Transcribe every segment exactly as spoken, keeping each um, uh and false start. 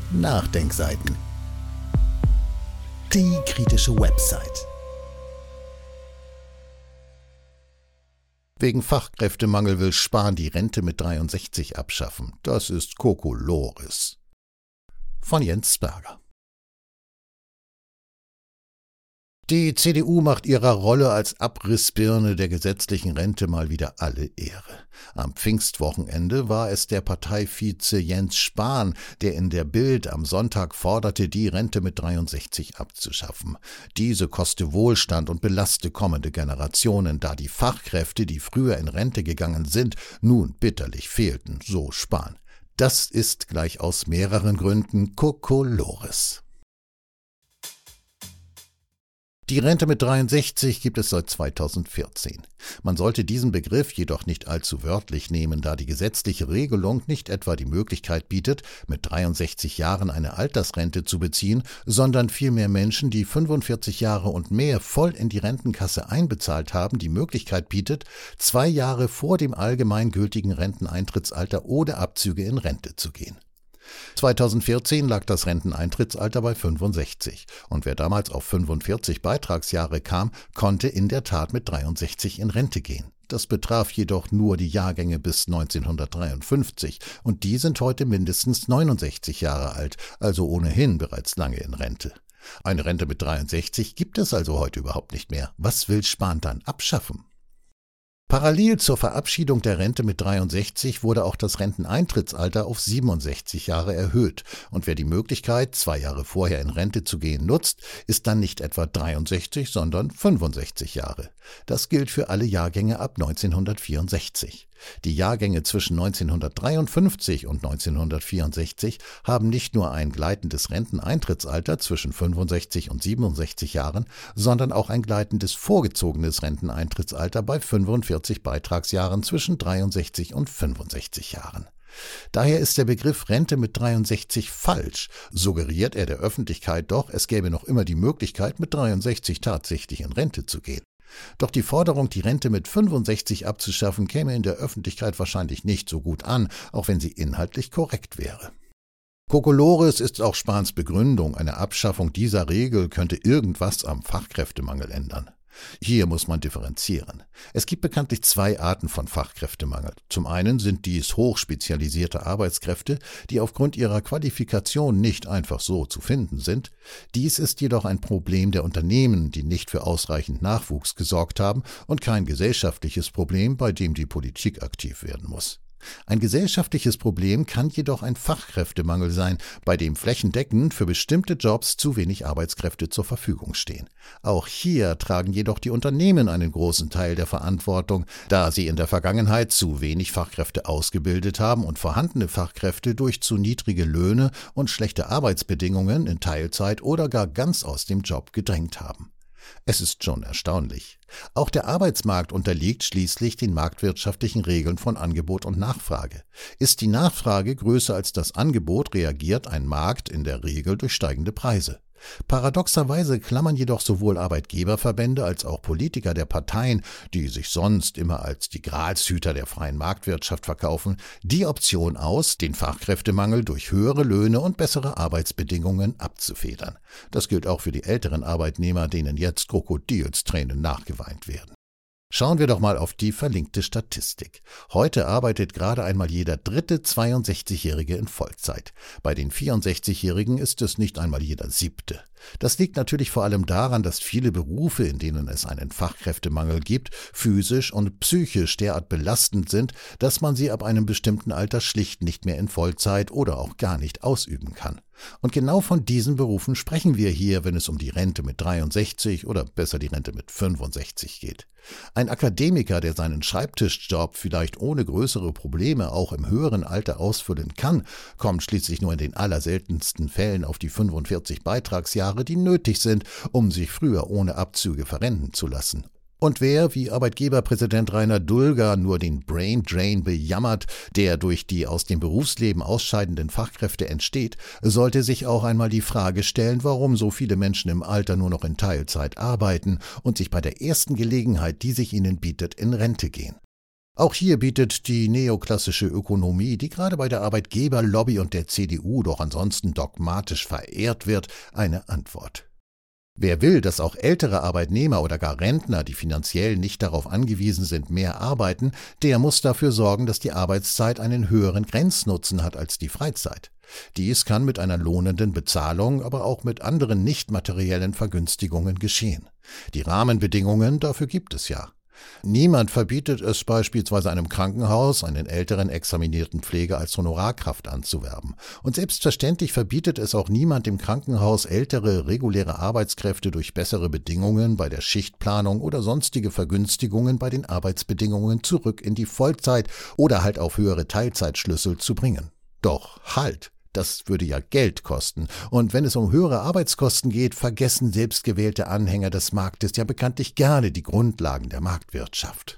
Nachdenkseiten. Die kritische Website. Wegen Fachkräftemangel will Spahn die Rente mit dreiundsechzig abschaffen. Das ist Kokolores. Von Jens Berger. Die C D U macht ihrer Rolle als Abrissbirne der gesetzlichen Rente mal wieder alle Ehre. Am Pfingstwochenende war es der Parteivize Jens Spahn, der in der Bild am Sonntag forderte, die Rente mit dreiundsechzig abzuschaffen. Diese koste Wohlstand und belaste kommende Generationen, da die Fachkräfte, die früher in Rente gegangen sind, nun bitterlich fehlten, so Spahn. Das ist gleich aus mehreren Gründen Kokolores. Die Rente mit dreiundsechzig gibt es seit zweitausendvierzehn. Man sollte diesen Begriff jedoch nicht allzu wörtlich nehmen, da die gesetzliche Regelung nicht etwa die Möglichkeit bietet, mit dreiundsechzig Jahren eine Altersrente zu beziehen, sondern vielmehr Menschen, die fünfundvierzig Jahre und mehr voll in die Rentenkasse einbezahlt haben, die Möglichkeit bietet, zwei Jahre vor dem allgemeingültigen Renteneintrittsalter ohne Abzüge in Rente zu gehen. zweitausendvierzehn lag das Renteneintrittsalter bei fünfundsechzig und wer damals auf fünfundvierzig Beitragsjahre kam, konnte in der Tat mit dreiundsechzig in Rente gehen. Das betraf jedoch nur die Jahrgänge bis neunzehnhundertdreiundfünfzig und die sind heute mindestens neunundsechzig Jahre alt, also ohnehin bereits lange in Rente. Eine Rente mit dreiundsechzig gibt es also heute überhaupt nicht mehr. Was will Spahn dann abschaffen? Parallel zur Verabschiedung der Rente mit dreiundsechzig wurde auch das Renteneintrittsalter auf siebenundsechzig Jahre erhöht und wer die Möglichkeit, zwei Jahre vorher in Rente zu gehen, nutzt, ist dann nicht etwa dreiundsechzig, sondern fünfundsechzig Jahre. Das gilt für alle Jahrgänge ab neunzehnhundertvierundsechzig. Die Jahrgänge zwischen neunzehnhundertdreiundfünfzig und neunzehnhundertvierundsechzig haben nicht nur ein gleitendes Renteneintrittsalter zwischen fünfundsechzig und siebenundsechzig Jahren, sondern auch ein gleitendes vorgezogenes Renteneintrittsalter bei fünfundvierzig Beitragsjahren zwischen dreiundsechzig und fünfundsechzig Jahren. Daher ist der Begriff Rente mit dreiundsechzig falsch, suggeriert er der Öffentlichkeit doch, es gäbe noch immer die Möglichkeit, mit dreiundsechzig tatsächlich in Rente zu gehen. Doch die Forderung, die Rente mit fünfundsechzig abzuschaffen, käme in der Öffentlichkeit wahrscheinlich nicht so gut an, auch wenn sie inhaltlich korrekt wäre. Kokolores ist auch Spahns Begründung, eine Abschaffung dieser Regel könnte irgendwas am Fachkräftemangel ändern. Hier muss man differenzieren. Es gibt bekanntlich zwei Arten von Fachkräftemangel. Zum einen sind dies hochspezialisierte Arbeitskräfte, die aufgrund ihrer Qualifikation nicht einfach so zu finden sind. Dies ist jedoch ein Problem der Unternehmen, die nicht für ausreichend Nachwuchs gesorgt haben und kein gesellschaftliches Problem, bei dem die Politik aktiv werden muss. Ein gesellschaftliches Problem kann jedoch ein Fachkräftemangel sein, bei dem flächendeckend für bestimmte Jobs zu wenig Arbeitskräfte zur Verfügung stehen. Auch hier tragen jedoch die Unternehmen einen großen Teil der Verantwortung, da sie in der Vergangenheit zu wenig Fachkräfte ausgebildet haben und vorhandene Fachkräfte durch zu niedrige Löhne und schlechte Arbeitsbedingungen in Teilzeit oder gar ganz aus dem Job gedrängt haben. Es ist schon erstaunlich. Auch der Arbeitsmarkt unterliegt schließlich den marktwirtschaftlichen Regeln von Angebot und Nachfrage. Ist die Nachfrage größer als das Angebot, reagiert ein Markt in der Regel durch steigende Preise. Paradoxerweise klammern jedoch sowohl Arbeitgeberverbände als auch Politiker der Parteien, die sich sonst immer als die Gralshüter der freien Marktwirtschaft verkaufen, die Option aus, den Fachkräftemangel durch höhere Löhne und bessere Arbeitsbedingungen abzufedern. Das gilt auch für die älteren Arbeitnehmer, denen jetzt Krokodilstränen nachgeweint werden. Schauen wir doch mal auf die verlinkte Statistik. Heute arbeitet gerade einmal jeder dritte zweiundsechzigjährige in Vollzeit. Bei den vierundsechzigjährigen ist es nicht einmal jeder siebte. Das liegt natürlich vor allem daran, dass viele Berufe, in denen es einen Fachkräftemangel gibt, physisch und psychisch derart belastend sind, dass man sie ab einem bestimmten Alter schlicht nicht mehr in Vollzeit oder auch gar nicht ausüben kann. Und genau von diesen Berufen sprechen wir hier, wenn es um die Rente mit dreiundsechzig oder besser die Rente mit fünfundsechzig geht. Ein Akademiker, der seinen Schreibtischjob vielleicht ohne größere Probleme auch im höheren Alter ausfüllen kann, kommt schließlich nur in den allerseltensten Fällen auf die fünfundvierzig Beitragsjahre, die nötig sind, um sich früher ohne Abzüge verrenten zu lassen. Und wer, wie Arbeitgeberpräsident Rainer Dulger, nur den Brain Drain bejammert, der durch die aus dem Berufsleben ausscheidenden Fachkräfte entsteht, sollte sich auch einmal die Frage stellen, warum so viele Menschen im Alter nur noch in Teilzeit arbeiten und sich bei der ersten Gelegenheit, die sich ihnen bietet, in Rente gehen. Auch hier bietet die neoklassische Ökonomie, die gerade bei der Arbeitgeberlobby und der C D U doch ansonsten dogmatisch verehrt wird, eine Antwort. Wer will, dass auch ältere Arbeitnehmer oder gar Rentner, die finanziell nicht darauf angewiesen sind, mehr arbeiten, der muss dafür sorgen, dass die Arbeitszeit einen höheren Grenznutzen hat als die Freizeit. Dies kann mit einer lohnenden Bezahlung, aber auch mit anderen nicht materiellen Vergünstigungen geschehen. Die Rahmenbedingungen dafür gibt es ja. Niemand verbietet es beispielsweise einem Krankenhaus, einen älteren examinierten Pfleger als Honorarkraft anzuwerben. Und selbstverständlich verbietet es auch niemand dem Krankenhaus, ältere, reguläre Arbeitskräfte durch bessere Bedingungen bei der Schichtplanung oder sonstige Vergünstigungen bei den Arbeitsbedingungen zurück in die Vollzeit oder halt auf höhere Teilzeitschlüssel zu bringen. Doch halt! Das würde ja Geld kosten. Und wenn es um höhere Arbeitskosten geht, vergessen selbstgewählte Anhänger des Marktes ja bekanntlich gerne die Grundlagen der Marktwirtschaft.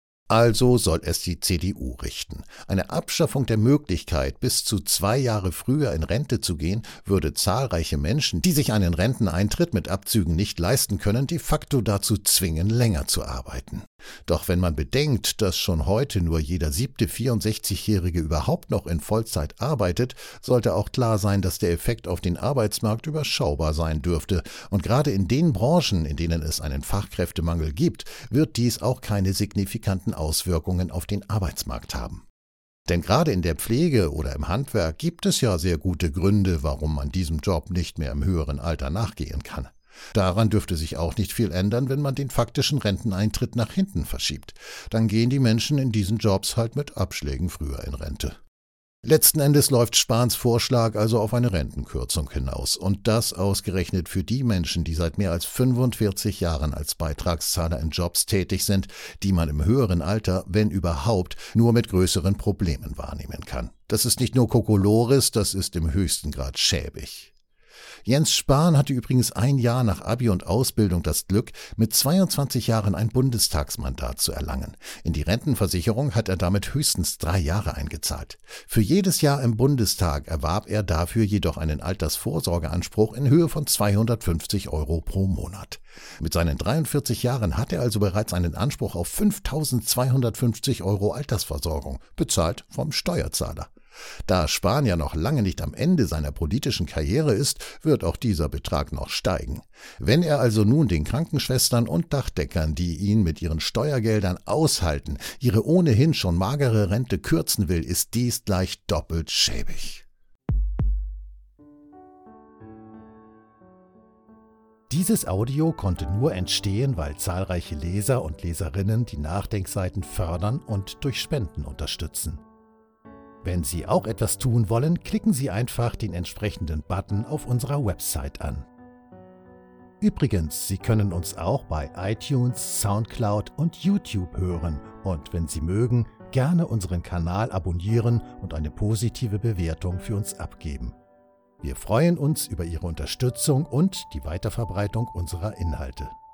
Also soll es die C D U richten. Eine Abschaffung der Möglichkeit, bis zu zwei Jahre früher in Rente zu gehen, würde zahlreiche Menschen, die sich einen Renteneintritt mit Abzügen nicht leisten können, de facto dazu zwingen, länger zu arbeiten. Doch wenn man bedenkt, dass schon heute nur jeder siebte vierundsechzigjährige überhaupt noch in Vollzeit arbeitet, sollte auch klar sein, dass der Effekt auf den Arbeitsmarkt überschaubar sein dürfte. Und gerade in den Branchen, in denen es einen Fachkräftemangel gibt, wird dies auch keine signifikanten Auswirkungen auf den Arbeitsmarkt haben. Denn gerade in der Pflege oder im Handwerk gibt es ja sehr gute Gründe, warum man diesem Job nicht mehr im höheren Alter nachgehen kann. Daran dürfte sich auch nicht viel ändern, wenn man den faktischen Renteneintritt nach hinten verschiebt. Dann gehen die Menschen in diesen Jobs halt mit Abschlägen früher in Rente. Letzten Endes läuft Spahns Vorschlag also auf eine Rentenkürzung hinaus. Und das ausgerechnet für die Menschen, die seit mehr als fünfundvierzig Jahren als Beitragszahler in Jobs tätig sind, die man im höheren Alter, wenn überhaupt, nur mit größeren Problemen wahrnehmen kann. Das ist nicht nur Kokolores, das ist im höchsten Grad schäbig. Jens Spahn hatte übrigens ein Jahr nach Abi und Ausbildung das Glück, mit zweiundzwanzig Jahren ein Bundestagsmandat zu erlangen. In die Rentenversicherung hat er damit höchstens drei Jahre eingezahlt. Für jedes Jahr im Bundestag erwarb er dafür jedoch einen Altersvorsorgeanspruch in Höhe von zweihundertfünfzig Euro pro Monat. Mit seinen dreiundvierzig Jahren hat er also bereits einen Anspruch auf fünftausendzweihundertfünfzig Euro Altersversorgung, bezahlt vom Steuerzahler. Da Spahn ja noch lange nicht am Ende seiner politischen Karriere ist, wird auch dieser Betrag noch steigen. Wenn er also nun den Krankenschwestern und Dachdeckern, die ihn mit ihren Steuergeldern aushalten, ihre ohnehin schon magere Rente kürzen will, ist dies gleich doppelt schäbig. Dieses Audio konnte nur entstehen, weil zahlreiche Leser und Leserinnen die Nachdenkseiten fördern und durch Spenden unterstützen. Wenn Sie auch etwas tun wollen, klicken Sie einfach den entsprechenden Button auf unserer Website an. Übrigens, Sie können uns auch bei iTunes, Soundcloud und YouTube hören und wenn Sie mögen, gerne unseren Kanal abonnieren und eine positive Bewertung für uns abgeben. Wir freuen uns über Ihre Unterstützung und die Weiterverbreitung unserer Inhalte.